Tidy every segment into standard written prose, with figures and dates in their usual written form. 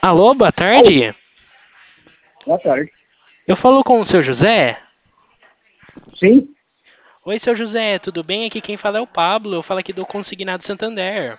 Alô, boa Alô, tarde. boa tarde. Eu falo com o seu José. Sim, Oi, seu José, tudo bem? Aqui quem fala é o Pablo. Eu falo aqui do Consignado Santander.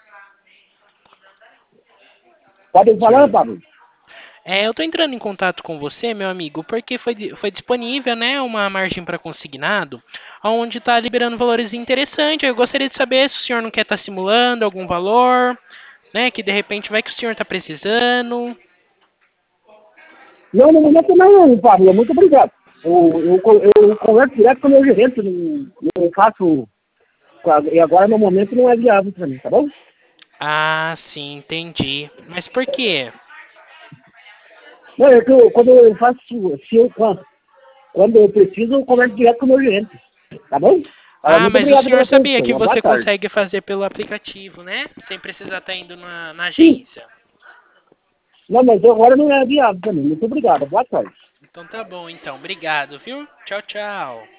pode falar, Seu- Pablo? eu tô entrando em contato com você, meu amigo, porque foi disponível, né, uma margem para consignado, onde está liberando valores interessantes. Eu gostaria de saber se o senhor não quer estar simulando algum valor, né, que de repente vai que o senhor está precisando. Não, no momento não, Pablo, muito obrigado. Eu converso direto com o meu gerente, não faço. E agora no momento não é viável para mim, tá bom? Ah, sim, entendi. Mas por quê? Não, é que quando eu faço, se eu, quando eu preciso, eu converso direto com o meu gerente, tá bom? Ah, Muito mas o obrigado pela senhor sabia atenção, que uma boa você tarde. consegue fazer pelo aplicativo, né? Sem precisar estar indo na Sim, agência. não, mas agora não é viável para mim, muito obrigado, boa tarde. Então tá bom, então. Obrigado, viu? Tchau, tchau.